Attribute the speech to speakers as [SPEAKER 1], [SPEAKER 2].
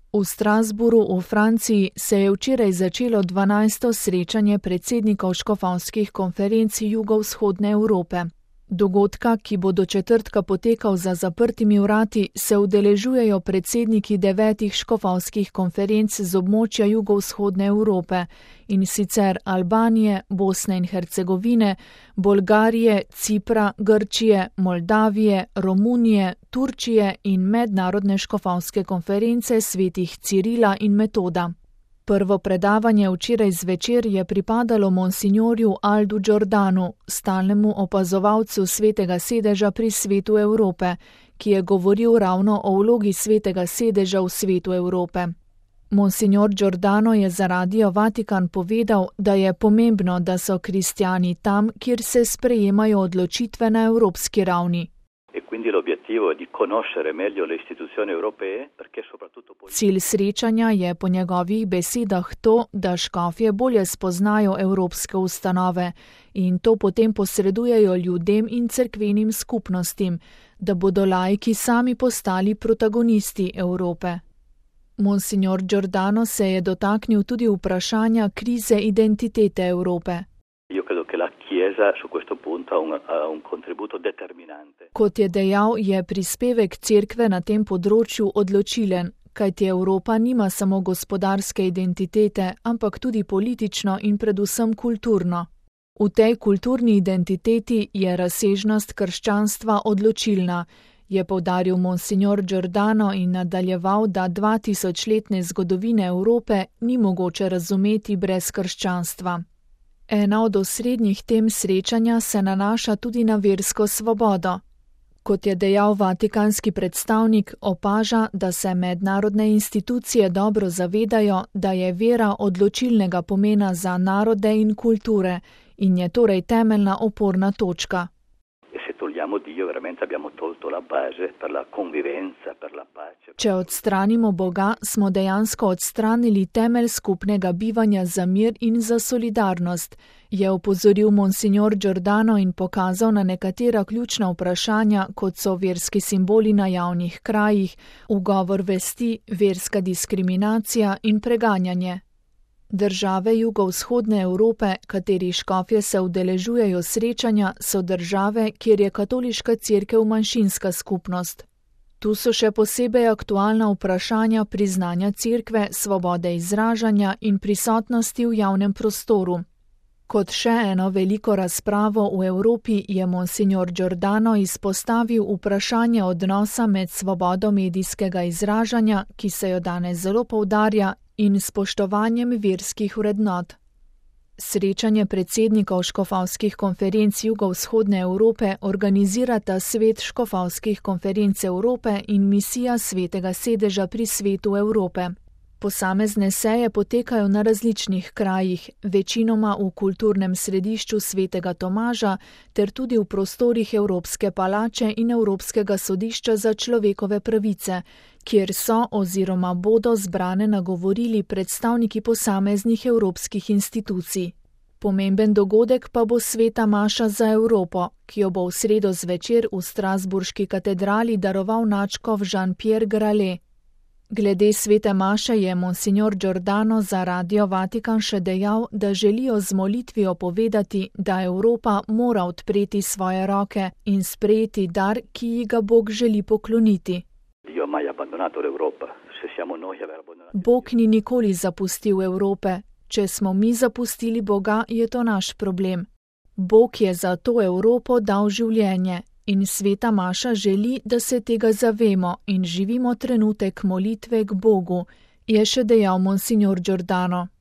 [SPEAKER 1] V Strasbourgu v Franciji se je včeraj začelo 12. srečanje predsednikov škofovskih konferenc jugovzhodne Evrope. Dogodka, ki bo do četrtka potekal za zaprtimi vrati, se udeležujejo predsedniki 9 škofovskih konferenc z območja jugovzhodne Evrope, in sicer Albanije, Bosne in Hercegovine, Bolgarije, Cipra, Grčije, Moldavije, Romunije, Turčije in Mednarodne škofovske konference svetih Cirila in Metoda. Prvo predavanje včeraj zvečer je pripadalo monsinjorju Aldu Giordanu, stalnemu opazovalcu Svetega sedeža pri Svetu Evrope, ki je govoril ravno o vlogi Svetega sedeža v Svetu Evrope. Monsinjor Giordano je za Radio Vatikan povedal, da je pomembno, da so kristjani tam, kjer se sprejemajo odločitve na evropski ravni. Cilj srečanja je po njegovih besedah to, da škofje bolje spoznajo evropske ustanove in to potem posredujejo ljudem in cerkvenim skupnostim, da bodo laiki sami postali protagonisti Evrope. Monsignor Giordano se je dotaknil tudi vprašanja krize identitete Evrope. Kot je dejal, je prispevek cerkve na tem področju odločilen, kajti Evropa nima samo gospodarske identitete, ampak tudi politično in predvsem kulturno. V tej kulturni identiteti je razsežnost krščanstva odločilna, je poudaril monsignor Giordano in nadaljeval, da 2000-letne zgodovine Evrope ni mogoče razumeti brez krščanstva. Ena od osrednjih tem srečanja se nanaša tudi na versko svobodo. Kot je dejal vatikanski predstavnik, opaža, da se mednarodne institucije dobro zavedajo, da je vera odločilnega pomena za narode in kulture in je torej temeljna oporna točka. Če odstranimo Boga, smo dejansko odstranili temelj skupnega bivanja za mir in za solidarnost, je opozoril monsignor Giordano in pokazal na nekatera ključna vprašanja, kot so verski simboli na javnih krajih, ugovor vesti, verska diskriminacija in preganjanje. Države jugovzhodne Evrope, kateri škofje se udeležujejo srečanja, so države, kjer je katoliška cerkev manjšinska skupnost. Tu so še posebej aktualna vprašanja priznanja cerkve, svobode izražanja in prisotnosti v javnem prostoru. Kot še eno veliko razpravo v Evropi je monsignor Giordano izpostavil vprašanje odnosa med svobodo medijskega izražanja, ki se jo danes zelo poudarja, in spoštovanjem verskih vrednot. Srečanje predsednikov škofovskih konferenc jugovzhodne Evrope organizirata Svet škofovskih konferenc Evrope in misija Svetega sedeža pri Svetu Evrope. Posamezne seje potekajo na različnih krajih, večinoma v kulturnem središču Svetega Tomaža ter tudi v prostorih Evropske palače in Evropskega sodišča za človekove pravice, kjer so oziroma bodo zbrane nagovorili predstavniki posameznih evropskih institucij. Pomemben dogodek pa bo sveta maša za Evropo, ki jo bo v sredo zvečer v strasbourški katedrali daroval nadškof Jean-Pierre Gralet. Glede svete maše je monsignor Giordano za Radio Vatikan še dejal, da želijo z molitvijo povedati, da Evropa mora odpreti svoje roke in sprejeti dar, ki ji ga Bog želi pokloniti. Bog ni nikoli zapustil Evrope. Če smo mi zapustili Boga, je to naš problem. Bog je za to Evropo dal življenje. In sveta maša želi, da se tega zavemo in živimo trenutek molitve k Bogu, je še dejal monsignor Giordano.